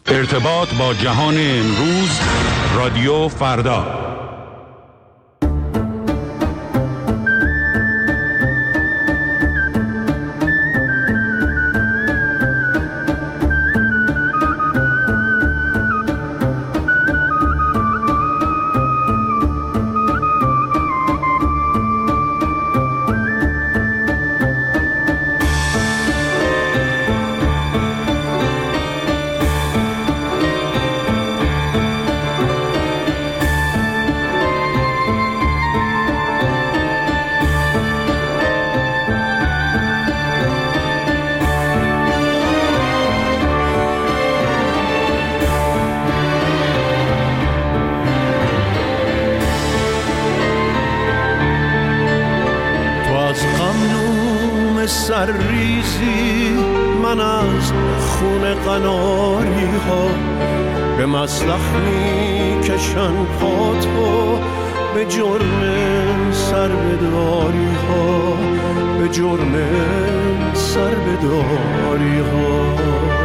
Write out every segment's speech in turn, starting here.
ارتباط با جهان امروز، رادیو فردا. سرریزی من از خون قناری ها به مسلخ می کشن پاتو، به جرم سربداری ها، به جرم سربداری ها.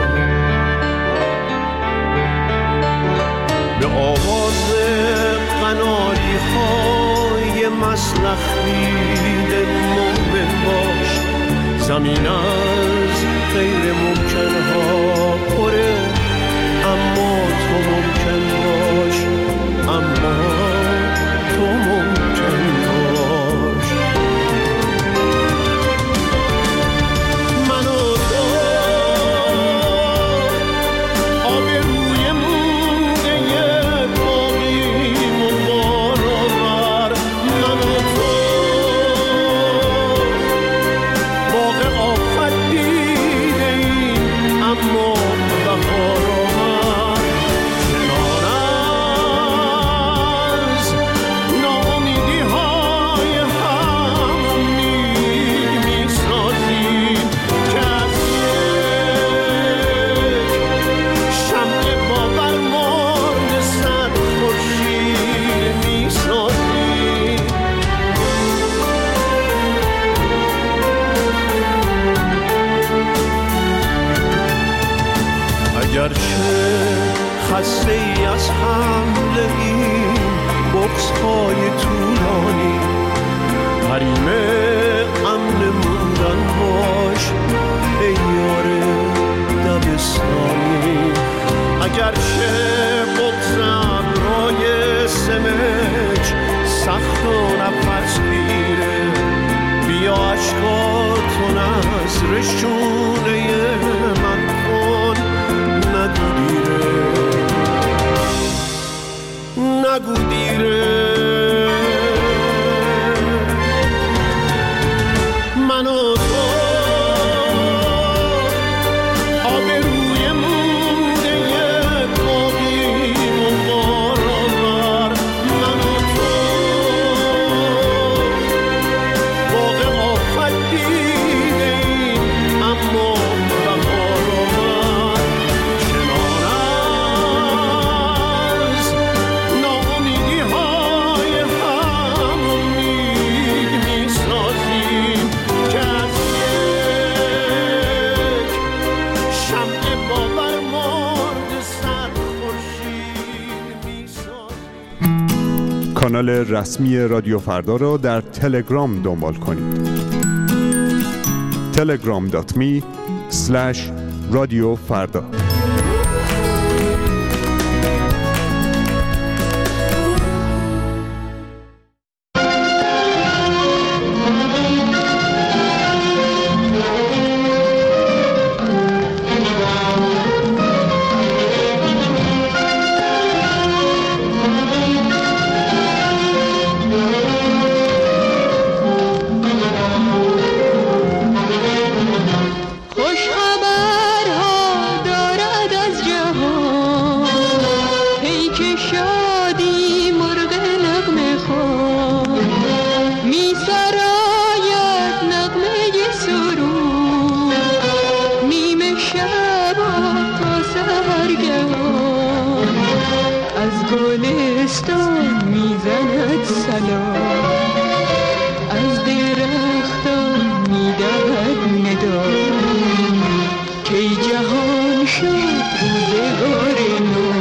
به آواز قناری های مسلخ دیده مومن باش، زمین از غیر ممکن ها پره، اما تو ممکن باش، اما تو ممکن باش. من و تو آبروی مونده باقیم و بارآور، من و تو باغ آفت دیده ایم اما بهار آمد. کنار از ناامیدی های هم امید می سازیم که از یک شمع باورمانده صد خورشید می سازیم. اگرچه خسته ای از حمله این بغض های طولانی، حریم امن موندن باش ای یار دبستانی. اگرچه بغض ابرای سمج سخت و نفس گیره، بیا اشکاتو نذر شونه من کن، نگو دیره، نگو دیره. من و تو آبروی مونده باقیم و بارآور، من و تو باغ آفت دیده ایم اما بهار آمد. کنار از ناامیدی های هم امید می سازیم که از یک شمع باورمانده صد خورشید می سازیم. کانال رسمی رادیو فردا را در تلگرام دنبال کنید. telegram.me/رادیوفردا. خوش خبرها دارد از جهان، پیک شادی مرغ نغمه خوان، می سراید نغمه سرود، نیمه شب تا سحرگهان، از گلستان می زند سلام، از درختان می دهد ندا، کی جهان شد شد روزگار نو،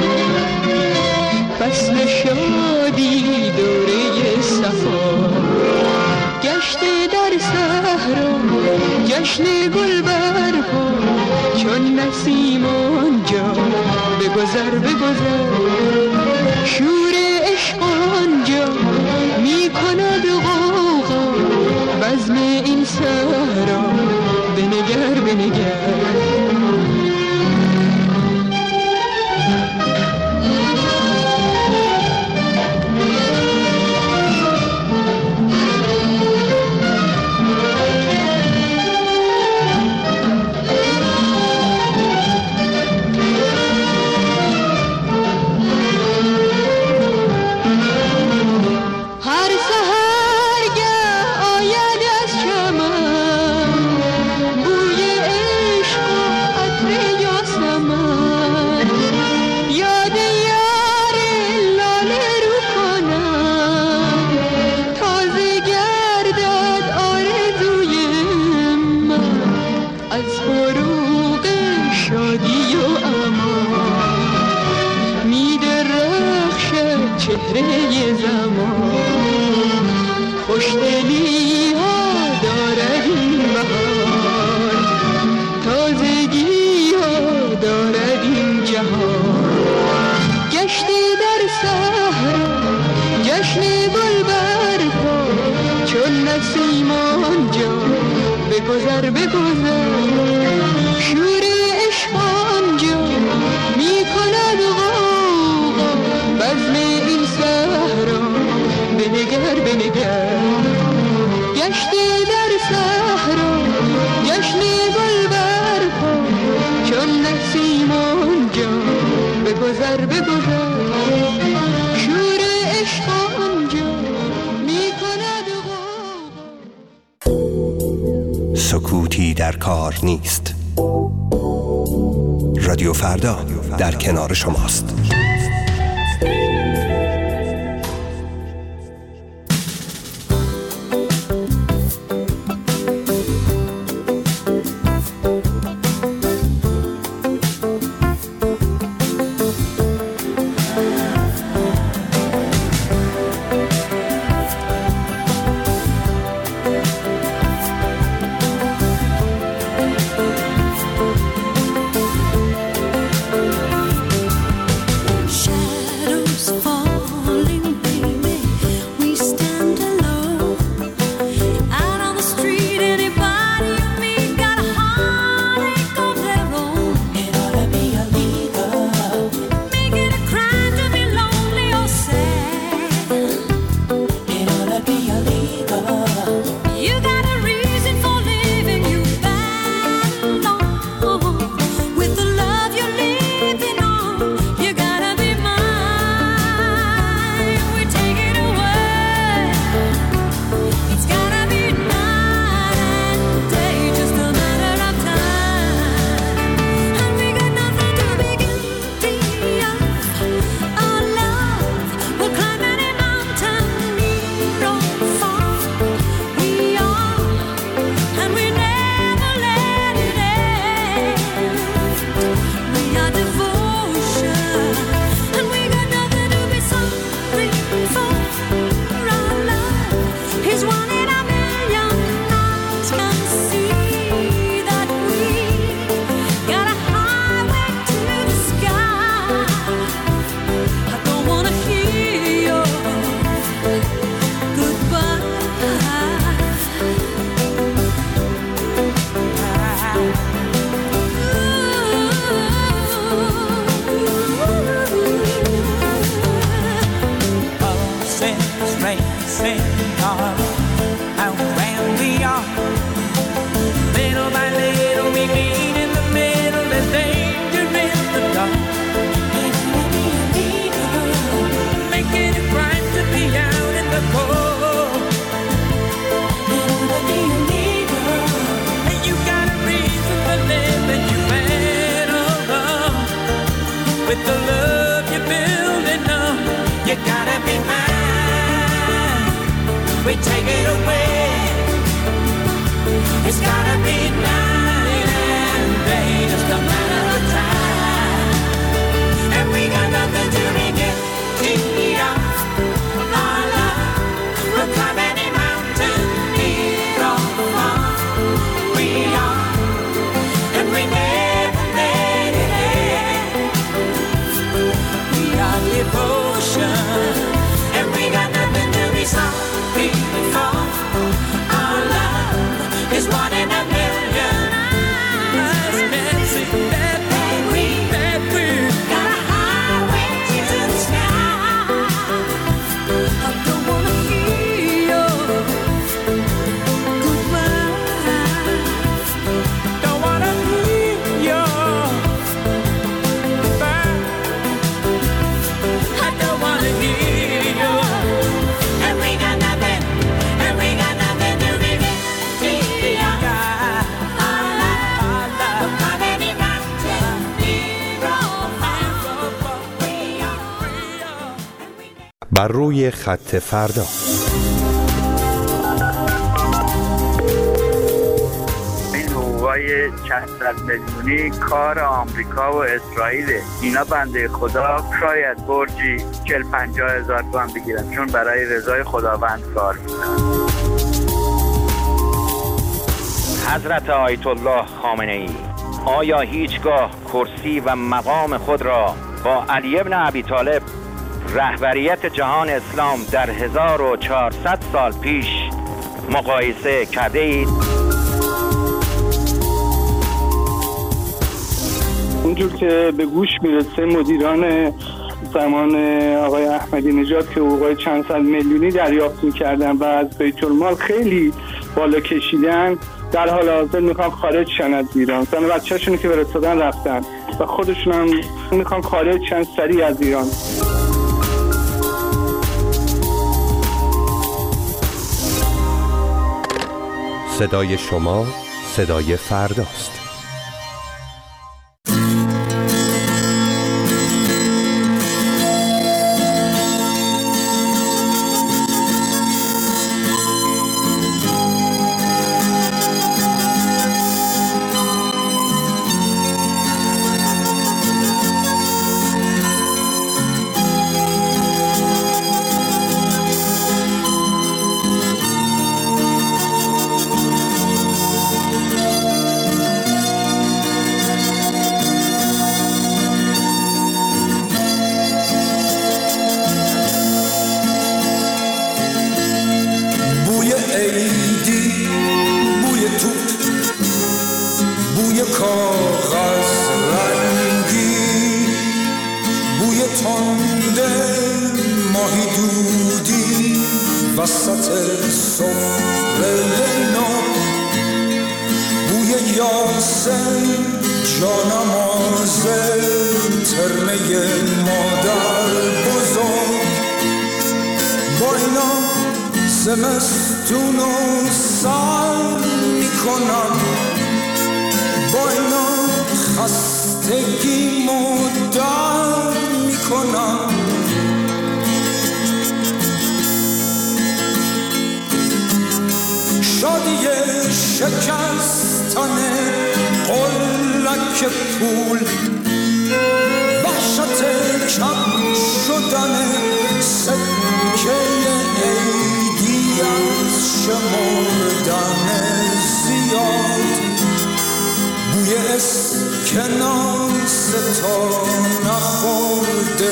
فصل شادی دوره صفا، گشته در صحرا جشن گل برپا، چون نسیم آنجا بگذر بگذر، شور عشق آنجا می کند غوغا، بزم این صحرا بنگر بنگر. چهره زمان خوشدلی ها دارد این بهار، تازگی ها دارد این جهان، گشتی در صحرا جشن گل برپا، چون نسیم آنجا بگذر بگذر، شور عشق آنجا می کند غوغا، بزم این صحرا بنگر بنگر، گشتی در صحرا جشن گل برپا، چون نسیم آنجا بگذر بگذر، شور عشق آنجا می کند غوغا. سکوتی در کار نیست. رادیو فردا در کنار شماست. we take it away. It's gotta be night and day, just a matter of time. بر روی خط فردا. این حقوقای چند صد میلیونی کار آمریکا و اسرائیل. اینا بنده خدا شاید برجی 40-50 هزار تومان بگیرن، چون برای رضای خداوند کار میکنن. حضرت آیت الله خامنه ای آیا هیچگاه کرسی و مقام خود را با علی ابن ابی طالب رهبریت جهان اسلام در 1400 سال پیش مقایسه کرده اید؟ اونجور که به گوش میرسه مدیران زمان آقای احمدی نژاد که حقوقای چند صد میلیونی دریافت می‌کردن و از بیت المال خیلی بالا کشیدن، در حال حاضر میخوان خارج شن از ایران. زن بچه‌شون که فرستادن رفتن و خودشون هم میخوان خارج شن سریع از ایران. صدای شما صدای فرداست. زمستون و سر میکنم، با اینا خستگی مدر میکنم. شادی شکستن قلک پول، وحشت کم شدن سکه عیدی از شمردن زیاد، بوی اسکناس تا نخورده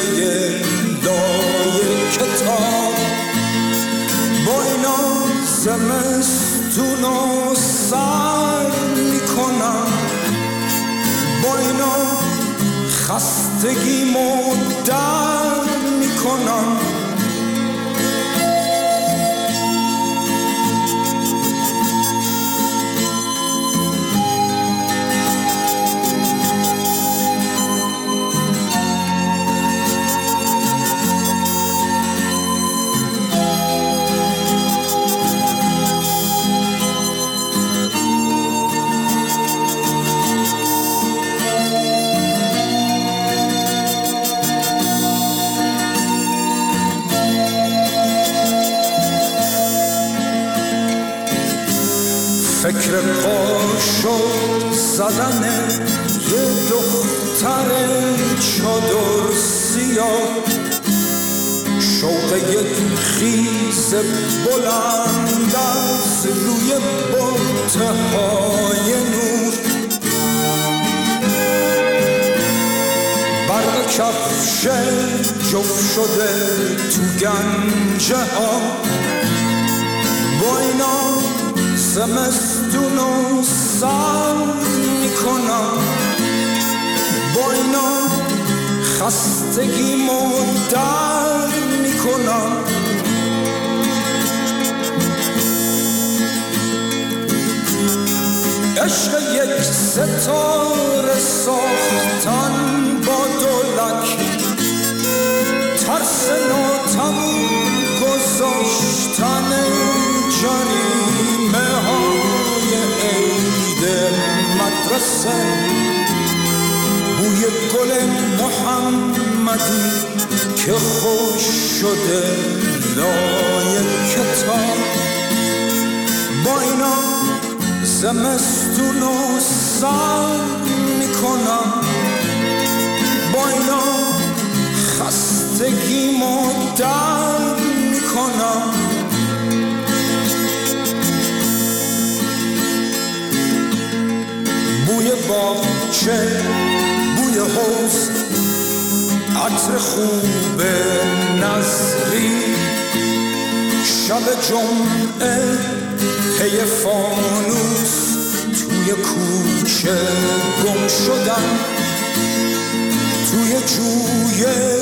لای کتاب. با اینا زمستون و سر میکنم، با اینا خستگی مدر میکنم. فکر قاشق زدن یه دختر چادر سیاه، شوق یک خیز بلند از روی بطهای نور، برق کفش جفت شده تو گنجه ها. با اینا زمستون و سر میکنم، با اینا خستگی مدر میکنم. عشق یک ستاره ساختن با دولک، ترس ناتموم گذاشتن جریمه های عید مدرسه، بوی گل محمد محمدی که خوش شده لای کتاب، با اینا زمستون رو سر میکنم، با اینا خستگیمو در میکنم. بوی باغچه، بوی حوض، عطر خوب نظری، شب جمعه پی فانوس توی کوچه گم شدم، توی جوی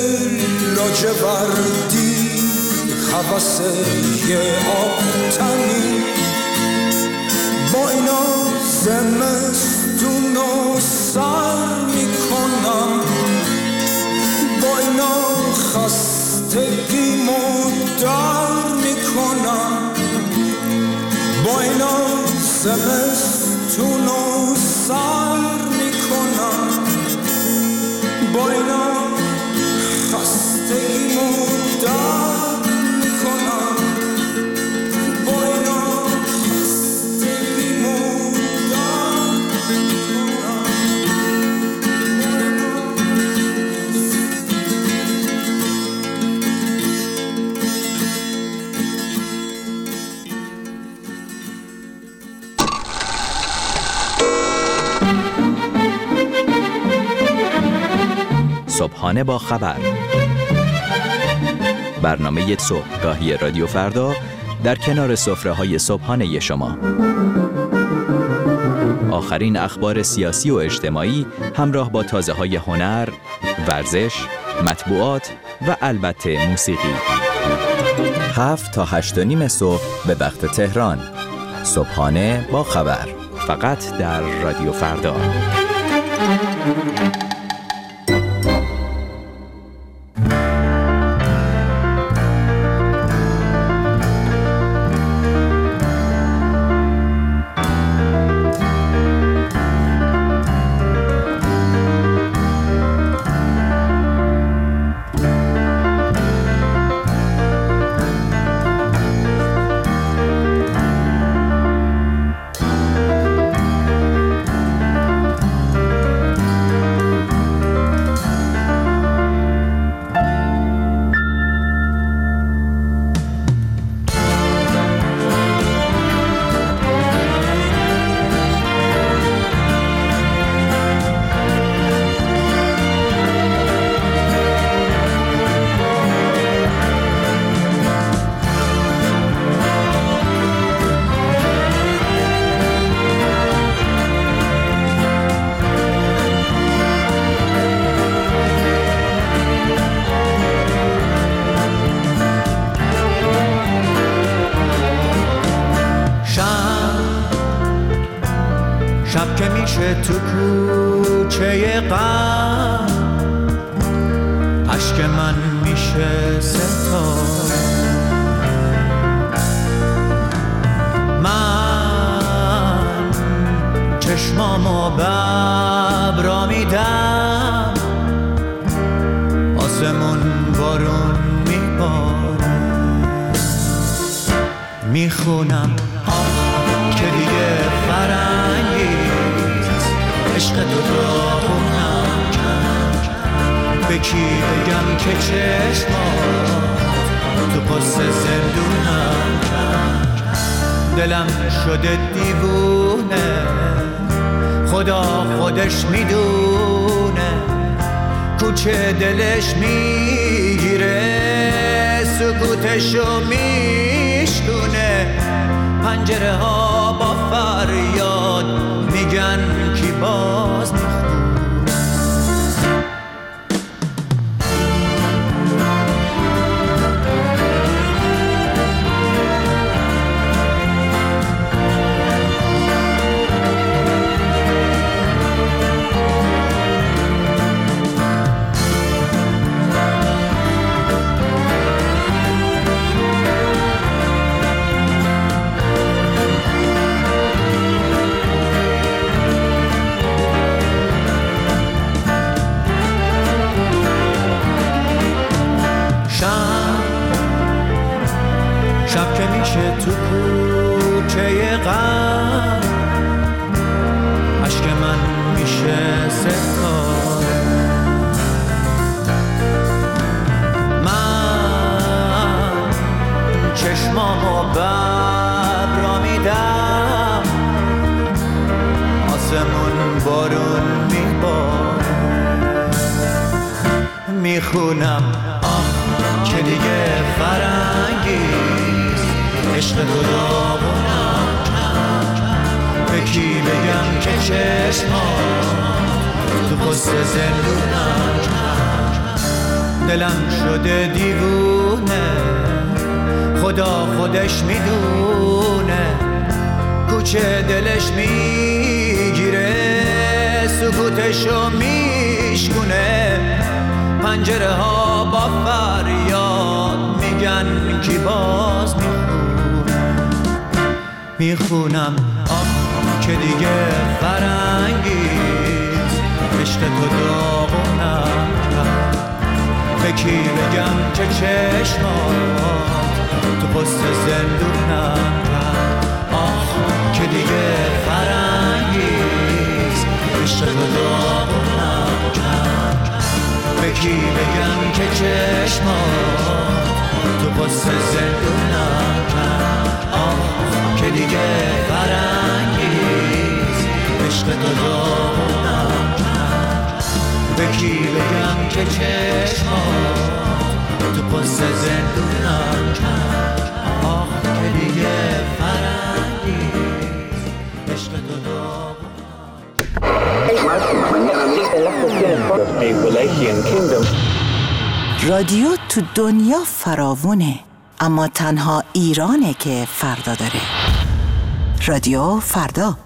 لاجوردی هوس یه آبتنی، با اینا زمستون رو سر میکنم، با اینا خستگیمو در میکنم، با اینا زمستون رو سر میکنم، با اینا خستگیمو در میکنم، با اینا خستگیمو در میکنم. صبحانه با خبر، برنامه صبحگاهی رادیو فردا در کنار سفره‌های صبحانه شما. آخرین اخبار سیاسی و اجتماعی همراه با تازه‌های هنر، ورزش، مطبوعات و البته موسیقی. 7 تا 8:30 صبح به وقت تهران. صبحانه با خبر، فقط در رادیو فردا. شب که میشه تو کوچه غم، اشک من میشه ستاره، من چشمامو به ابرا میدم، آسمون بارون میباره، میخونم که دیگه فرنگیست، عشق تو را خونم کرد، به کی بگم که چشمات تو پس زندونم کرد، دلم شده دیوونه، خدا خودش میدونه، کوچه دلش میگیره، سکوتشو میشکونه، پنجره ها با فریاد میگن کی باز میخونه. میخونم که دیگه فرنگیست عشق تو داغونم به کی بگم که چشمات تو پست زندونم دلم شده دیوونه خدا خودش میدونه کوچه دلش میگیره سکوتشو میشکونه پنجره ها با فریاد میگن کی باز میخونم که دیگه فرنگیست عشق تو داغونم به کی بگم که چشمات تو پست زندونم که دیگه فرنگیست عشق تو داغونم به کی بگم که چشمات تو پست زندونم که دیگه فرنگیست عشق تو داغونم به کی بگم که چشمات تو پست زندونم که دیگه فرنگیست عشق تو رادیو تو دنیا فراوونه اما تنها ایرانه که فردا داره. رادیو فردا.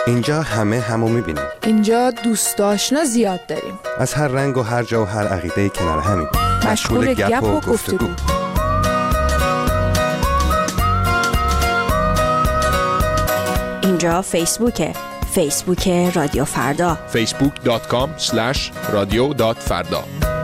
اینجا همه همو میبینیم. اینجا دوست آشنا زیاد داریم. از هر رنگ و هر جا و هر عقیده کنار همین. مشغول گپ و گفتگو. اینجا فیسبوکه. فیسبوک رادیو فردا. facebook.com/radio.farda.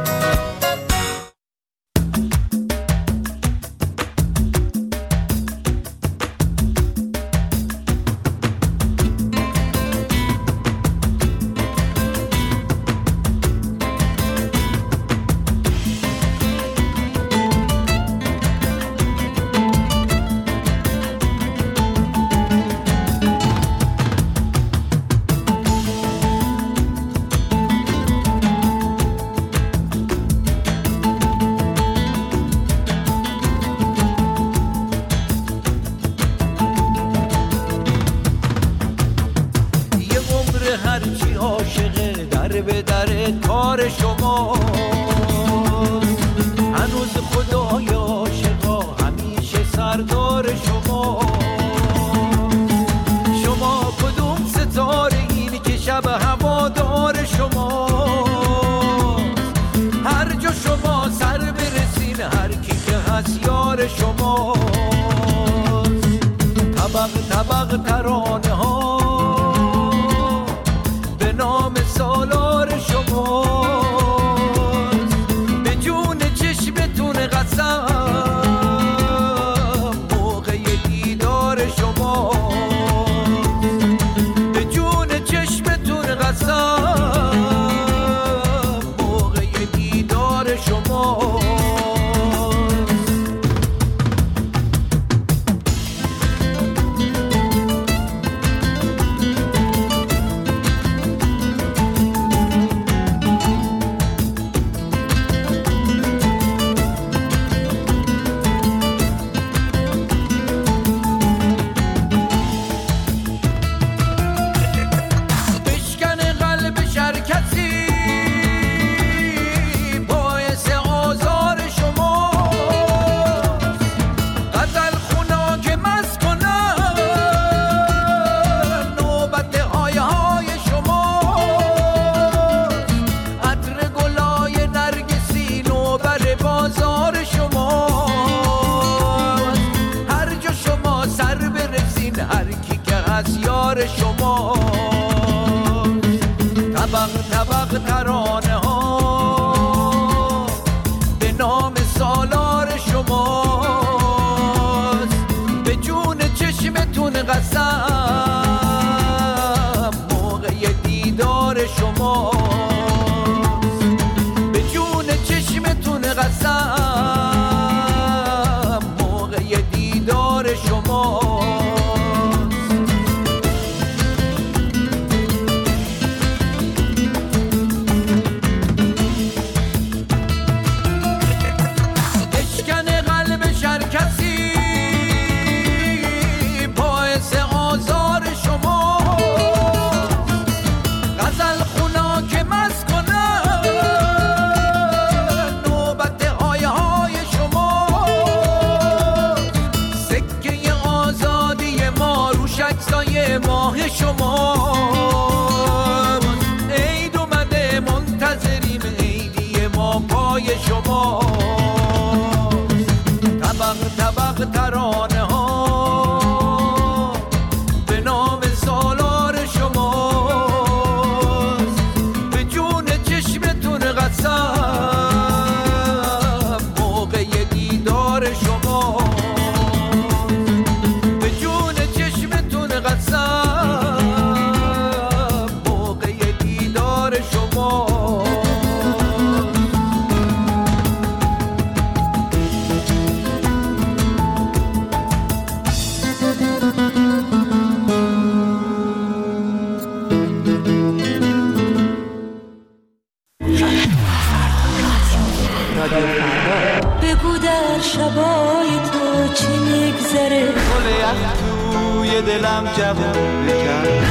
بگو در شبای تو چی میگذره گل یخ توی دلم جوون بکن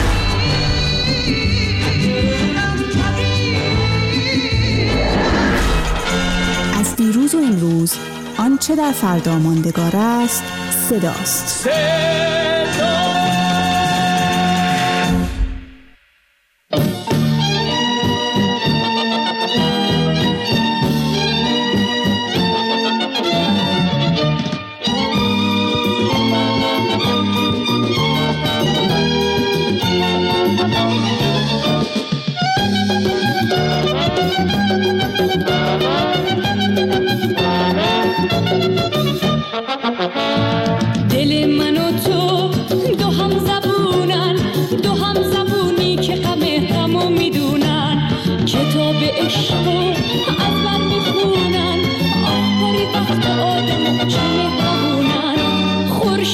از دیروز و امروز آنچه در فردا ماندگار است صداست.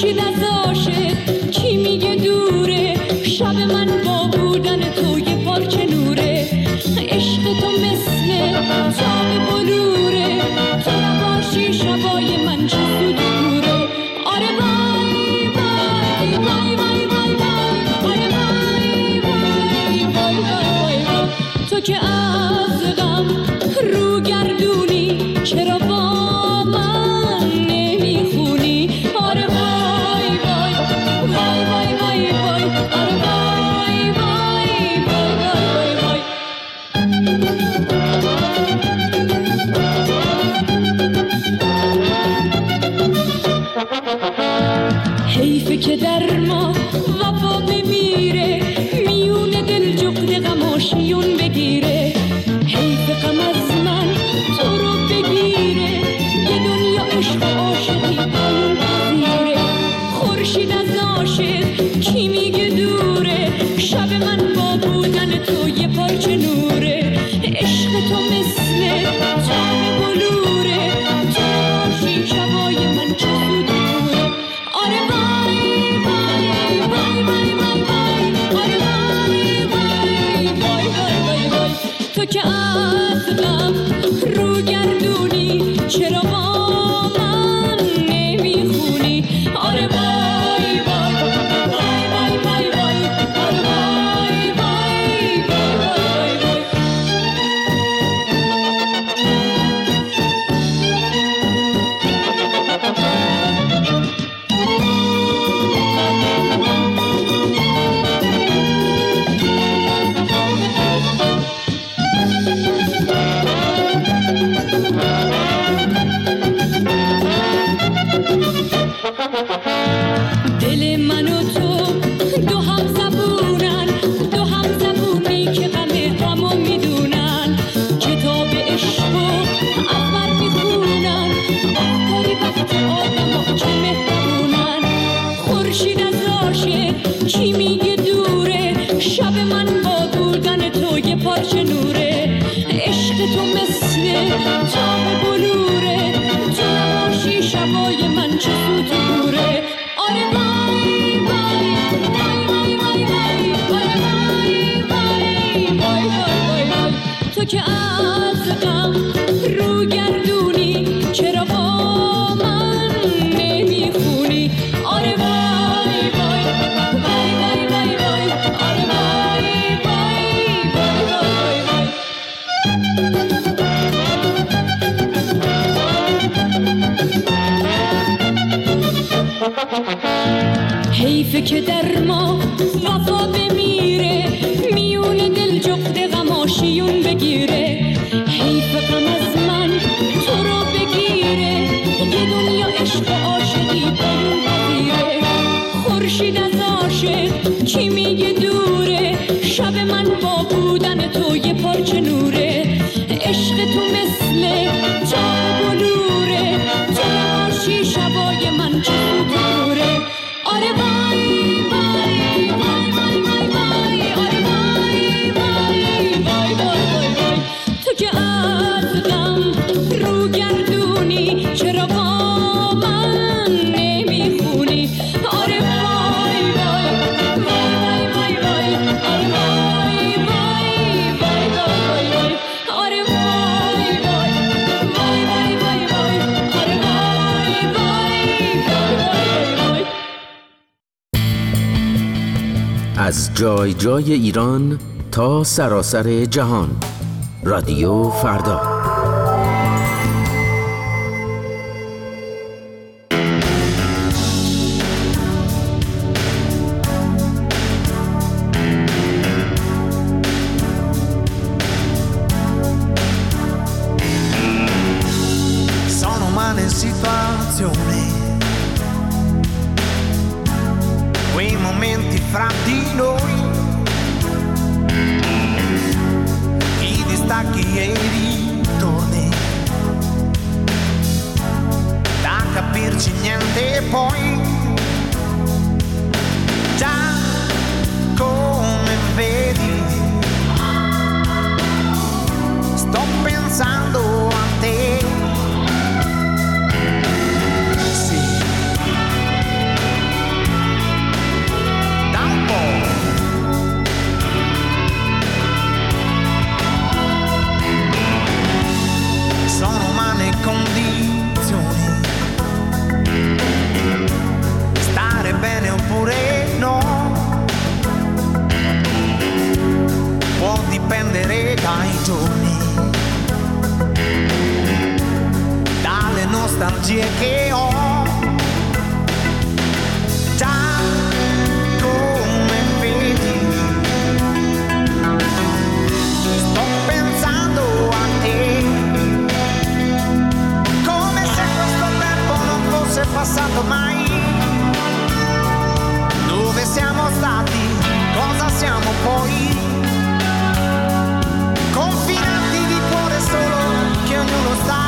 خورشید از عاشق کی میگه دوره، شب من با بودن تو یه پارچه نوره، عشق تو مثل تاب بلوره، تو نباشی شبای من چه سود دوره. آره وای وای وای وای وای وای، آره وای وای وای وای وای، تو که از غم رو گردونی چرا با من نمیخونی. آره وای وای وای وای وای وای، آره وای وای وای وای وای. حیفه که در ما وفا بمیره، میون دل جغد غماشیون بگیره، حیف غم از من تو رو بگیره، یه دنیا عشق و عاشقی قانون پذیره. خورشید از عاشق کی میگه دوره، شب من با بودن تو یه پارچه نوره، عشق تو مثل تاب بلوره، تو باشی شبای من چه سود دوره. آره وای وای وای وای وای وای، آره وای وای وای وای وای، تو که از غم رو گردونی چرا با من نمیخونی. آره وای وای وای وای وای وای، آره وای وای وای وای وای. دل من و تو دو هم زبونن، دو هم زبونی که غمو میدونن، کتاب عشق و اول میخونن، آخری وقت آدم ها چه مهربونن. خورشید از عاشق کی میگه دوره، شب من با بودن تو یه پارچه نوره، عشق تو مثل تاب بلوره، تو نباشی شبای من چه سود دوره. آره وای وای وای وای وای وای، آره وای وای وای وای وای، تو که از غم رو گردونی چرا با من نمیخونی. آره وای وای وای وای وای وای، آره وای وای وای وای وای. حیفه که در ما وفا بمیره، میون دل جغد غماشیون بگیره، حیف غم از من تو رو بگیره، یه دنیا عشق و عاشقی قانون پذیره. خورشید از عاشق کی میگه دوره، شب من با بودن تو یه پارچه نوره، عشق تو مثل تاب بلوره، تو نباشی شبای من چه دوره. آره وای وای وای وای وای وای، آره وای وای وای وای وای، تو که از غم رو گردونی چرا با من نمیخونی. آره وای وای وای وای وای، آره وای وای وای وای وای، آره وای وای وای وای وای وای، آره وای وای وای وای. از جای جای ایران تا سراسر جهان، رادیو فردا. Sono male situazioni, quei momenti fra di noi, i distacchi e i ritorni, da capirci niente poi, già come vedi, sto pensando a te. Sì, nostalgie che ho. Già come vedi, sto pensando a te, come se questo tempo non fosse passato mai. Dove siamo stati, cosa siamo poi? Confinati di cuore solo che ognuno sta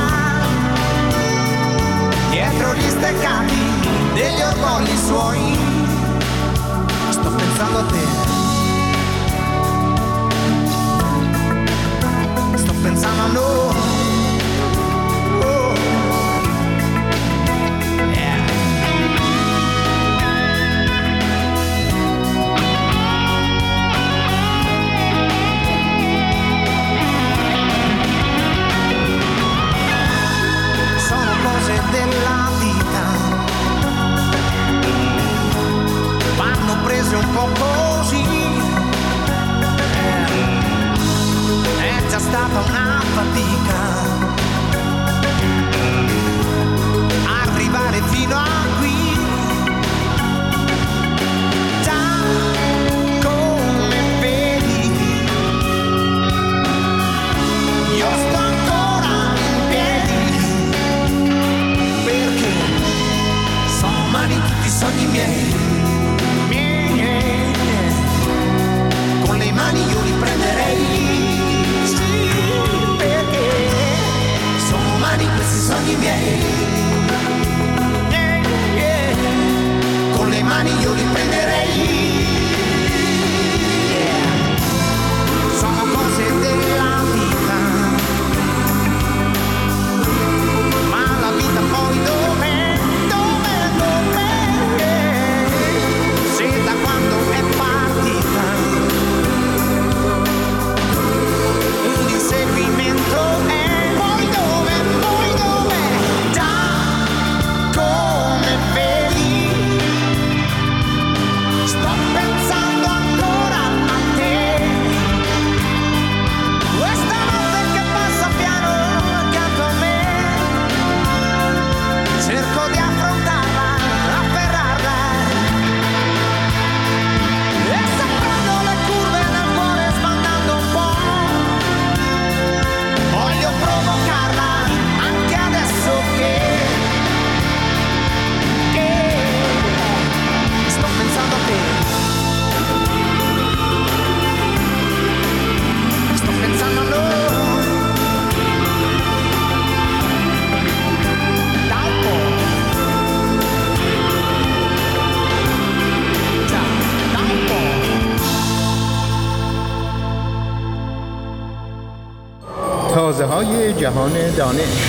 dietro gli steccati degli orgogli suoi. Sto pensando a te, sto pensando a noi. Della vita vanno prese un po' così, è già stata una fatica arrivare fino a qui. Già come vedi, io sto ancora in piedi, perché sono umani tutti i sogni miei, con le mani io li prenderei, sì, perché sono umani questi sogni miei, con le mani io li prenderei, sono cose della vita, ma la vita poi dov'è? Se da quando è partita un inseguimento è, poi dove, già come vedi, sto pensando ancora a te, questa notte che passa piano accanto a me, cerco di affrontarla, afferrarla, e saprando le curve nel cuore sbandando un po', voglio provocarla anche adesso che sto pensando a te, sto pensando a noi, da un po', già, da un po'. تازه‌های جهان دانش.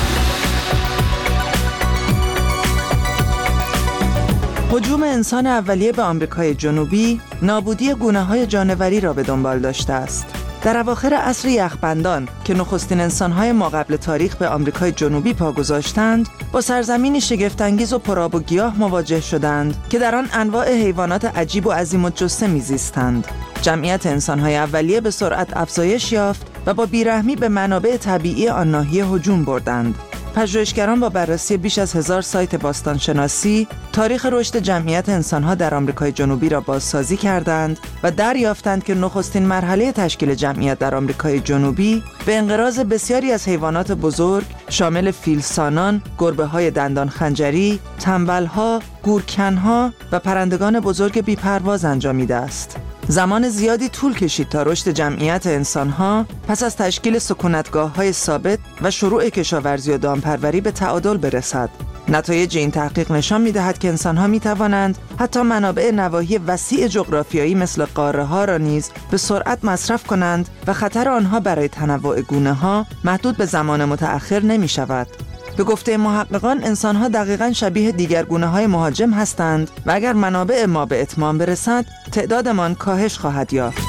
هجوم انسان اولیه به آمریکای جنوبی نابودی گونه‌های جانوری را به دنبال داشته است. در اواخر عصر یخبندان که نخستین انسان‌های ماقبل تاریخ به آمریکای جنوبی پا گذاشتند، با سرزمینی شگفت‌انگیز و پرآب و گیاه مواجه شدند که در آن انواع حیوانات عجیب و عظیم الجثه می‌زیستند. جمعیت انسان‌های اولیه به سرعت افزایش یافت و با بیرحمی به منابع طبیعی آن ناحیه هجوم بردند. پژوهشگران با بررسی بیش از 1000 سایت باستانشناسی تاریخ رشد جمعیت انسان‌ها در آمریکای جنوبی را بازسازی کردند و دریافتند که نخستین مرحله تشکیل جمعیت در آمریکای جنوبی به انقراض بسیاری از حیوانات بزرگ شامل فیلسانان، گربه‌های دندان خنجری، تنبل‌ها، گورکن‌ها و پرندگان بزرگ بی‌پرواز انجامیده است. زمان زیادی طول کشید تا رشد جمعیت انسان‌ها پس از تشکیل سکونتگاه‌های ثابت و شروع کشاورزی و دامپروری به تعادل برسد. نتایج این تحقیق نشان می‌دهد که انسان‌ها می‌توانند حتی منابع نواحی وسیع جغرافیایی مثل قاره‌ها را نیز به سرعت مصرف کنند و خطر آنها برای تنوع گونه‌ها محدود به زمان متأخر نمی‌شود. به گفته محققان انسان‌ها دقیقاً شبیه دیگر گونه‌های مهاجم هستند و اگر منابع ما به اتمام برسد تعدادمان کاهش خواهد یافت.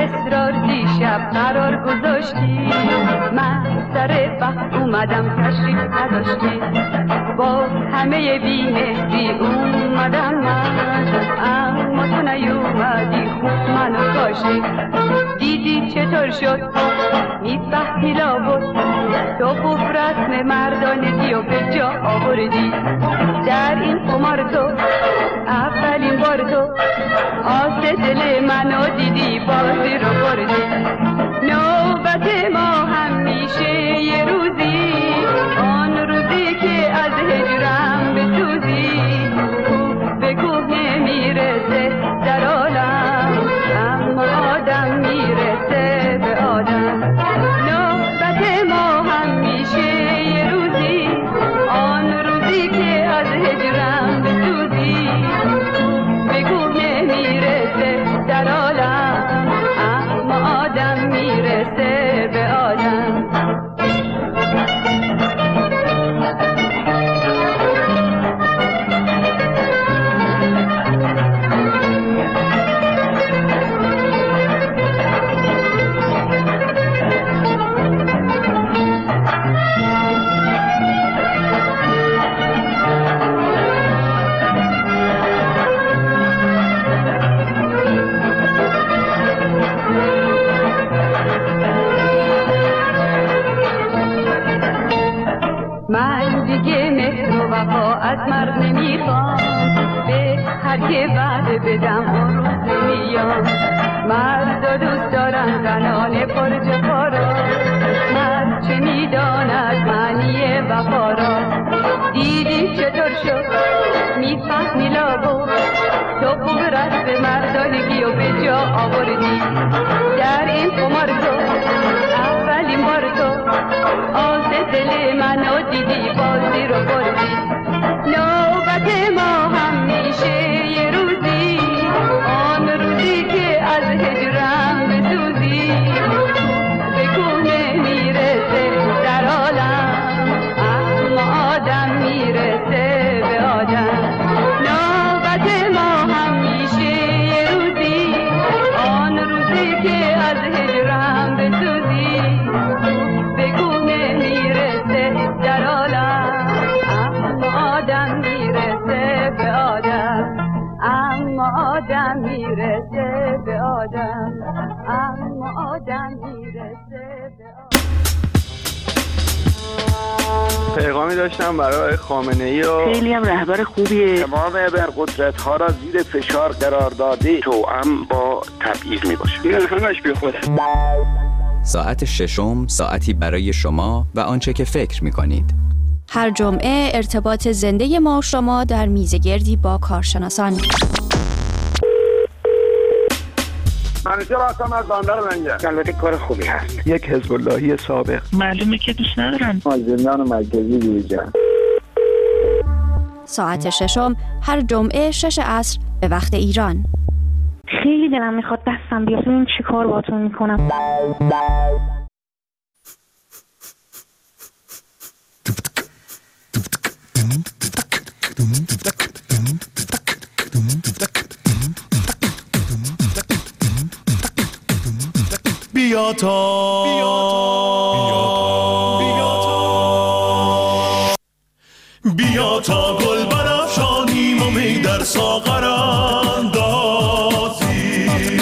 اصرار دیشب قرار گذاشتی، من سر وقت اومدم تشریف نداشتی، با همه بی‌مهری اومدم من، اما تو نیومدی خوب منو کاشتی. دیدی چطور شد میفهمی لابد، تو خوب رسم مردانگی و به جا آوردی. در این قمار تو اولین بار تو آس دل منو دیدی، بازی رو بردی. نوبت ما همیشه یه روزی، آن روزی که از هجرم بسوزی. کوه به کوه نمیرسه در عالم، اما آدم میرسه به آدم. نوبت ما همیشه یه روزی، آن روزی که از هجرم بسوزی. به کوه نمیرسه در عالم، اما آدم میرسه به آدم. من دیگه مهر و وفا از مرد نمیخوام، به هر که وعده بدم اون روز نمیام. مرد دوست دارن زنان پر جفا را، مرد چه میداند معنی وفا را. دیدی چطور شد میفهمی لابد، تو خوب رسم مردانگی و به جا آوردی. در این قمار تو اولین بار تو آس دل منو دیدی، بازی رو بردی. نوبت ما همیشه یه روزی، آن روزی که از هجرم بسوزی. به کوه نمیرسه در عالم، اما آدم میرسه به آدم. نوبت ما همیشه یه روزی، آن روزی که از هجرم بسوزی. به کوه نمیرسه در عالم، اما آدم میرسه به آدم. اما آدم میرسه به آدم، اما آدم میرسه به آدم. پیغامی داشتم برای خامنه‌ای و خیلی هم رهبر خوبیه. تمام ابرقدرت ها را زیر فشار قرار داده، توأم با تبعیض می باشه. این همش بی خوده. ساعت ششم ساعتی برای شما و آنچه که فکر می کنید. هر جمعه ارتباط زنده ما و شما در میزگردی با کارشناسان. منیجر هستم از بندر لنگر. البته کار خوبی هست. یک حزب اللهی سابق. معلومه که دوست ندارم. زندان مرکزی دیویژن. ساعت ششم هر جمعه 6 عصر به وقت ایران. خیلی دلم میخواد دستم بیاد ببینم چی کار باهاتون میکنم. بیا تا بیا تا گل برافشانیم و می در ساغر اندازیم.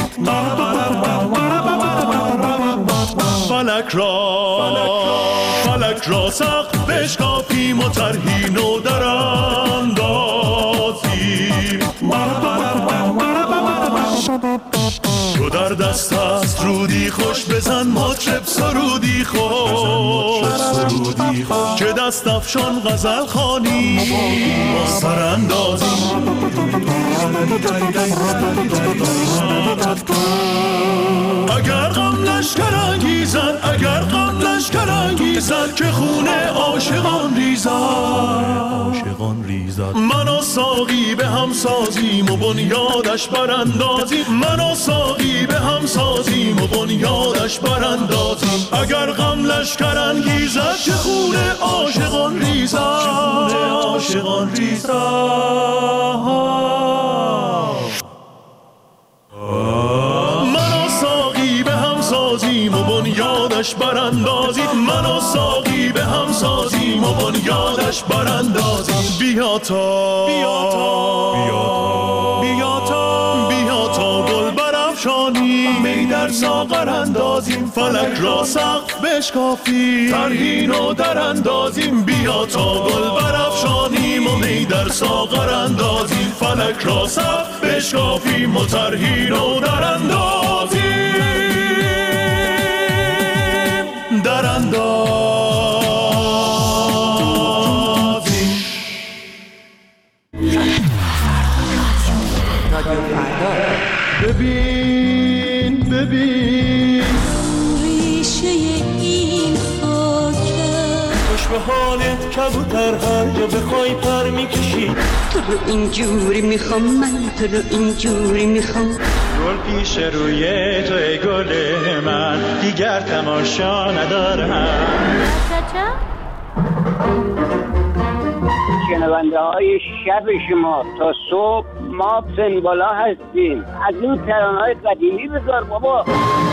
فلک را سقف بشکافیم و طرحی نو در اندازیم. تو در دست است رودی خوش، بزن مطرب سرودی خوش، که دست افشان غزل خوانی با سراندازی. اگر غم لشکر انگیزد، اگر غم لشکر انگیزد، که خون عاشقان ریزد. من و ساقی به هم سازیم و بنیادش براندازیم. من و ساقی به هم سازیم و بنیادش براندازیم. اگر غم لشکر انگیزد، که خون عاشقان ریزد. من و ساقی بنیادش براندازیم، من و ساقی به هم سازیم و بنیادش براندازیم. بیا تا بیا تا بیا تا بیا تا گل برافشانیم، می در ساغر اندازیم، فلک را سقف بشکافیم، ترهین و در اندازیم. بیا تا گل برافشانیم و می در ساغر اندازیم، فلک را سقف بشکافیم و ترهین و در اندازیم، در اندازیم. ببین ببین ریشه این خاکه، خوش به حالت کبوتر هر جا بخوای پر میکشی. تو رو اینجوری میخوام، من تو رو اینجوری میخوام. گل پیش روی تو ای گل من، دیگر تماشا ندارم. شنونده های شب شما تا صبح ما سنبالا هستیم. از این ترانه‌های قدیمی بذار بابا.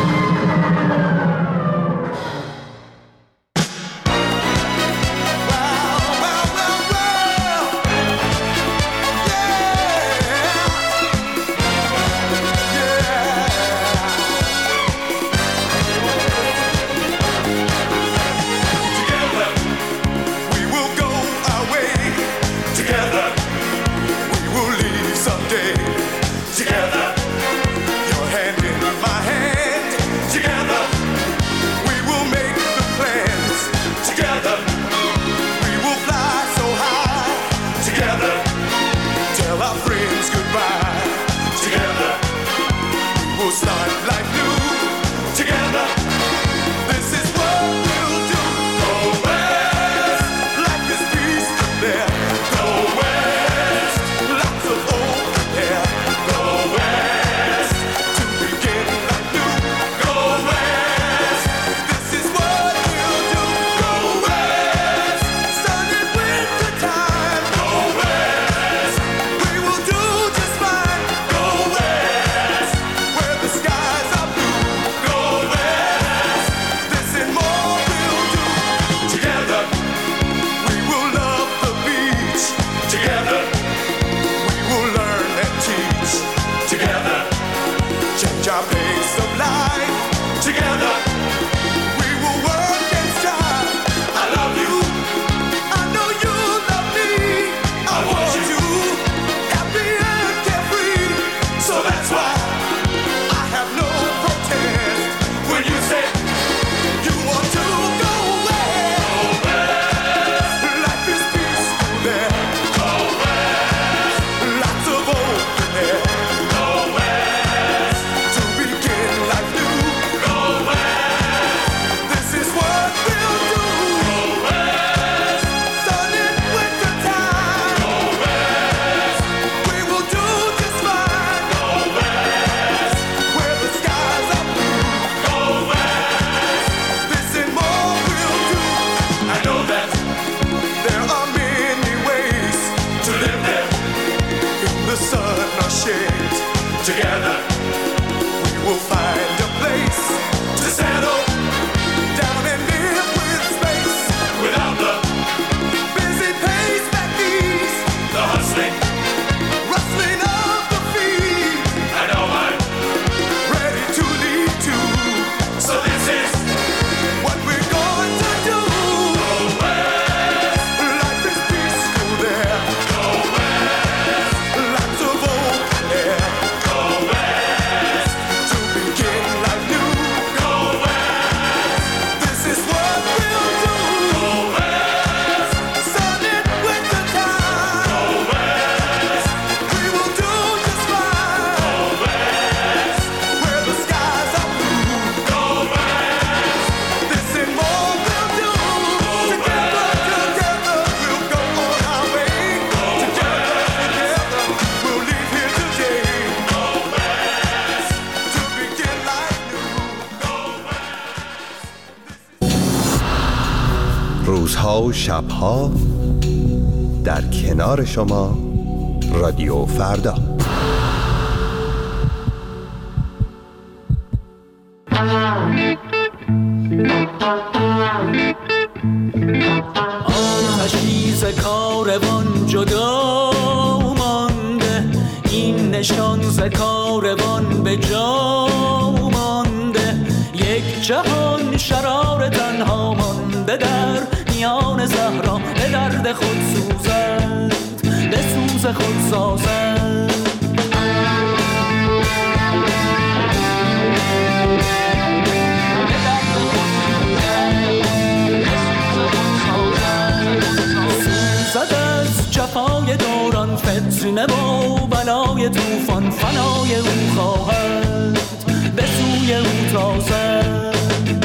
روزها و شبها در کنار شما رادیو فردا. آتشی ز کاروان جدا مانده، این نشان ز کاروان به جا مانده. یک جهان شرار تنها مانده در میان زهرا، به درد خود سوزد به سوز خود سازد. سوزد از جفای دوران، فتنه و بلای توفان، فنای او خواهد به سوی او تازد.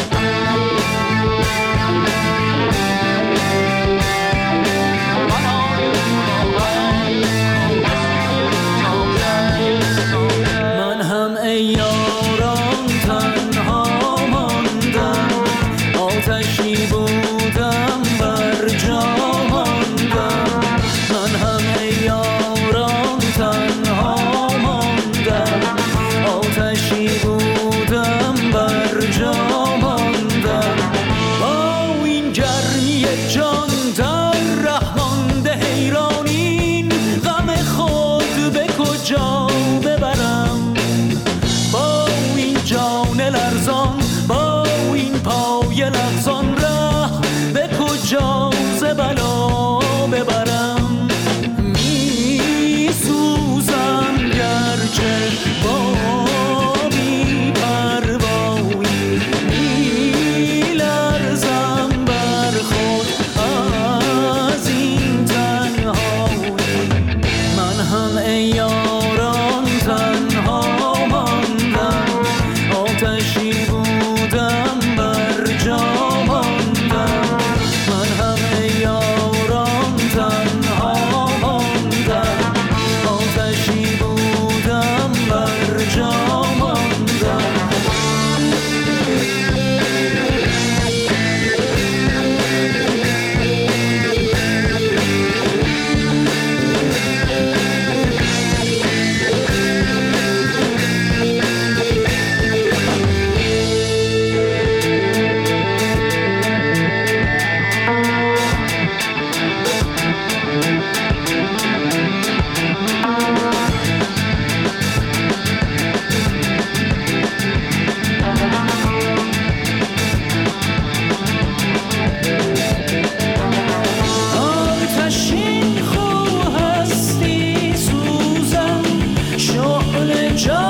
من هم ای یاران تنها ماندم، آتشی بودم بر جا ماندم. من هم ای یاران تنها ماندم، آتشی بودم بر جا ماندم. با این گرمی جان در ره مانده حیران، این غم خود به کجا ببرم؟ با این جان لرزان، با این پای لغزان، ره به کجا ز بلا ببرم؟ می سوزم گرچه با بی پروایی، می لرزم بر خود از این تنهایی. من هم ای یاران تنها ماندم، آتشی بودم بر جا ماندم. من هم ای یاران تنها ماندم، آتشی بودم بر جا ماندم. آتشین خو هستی سوزم، شعله جا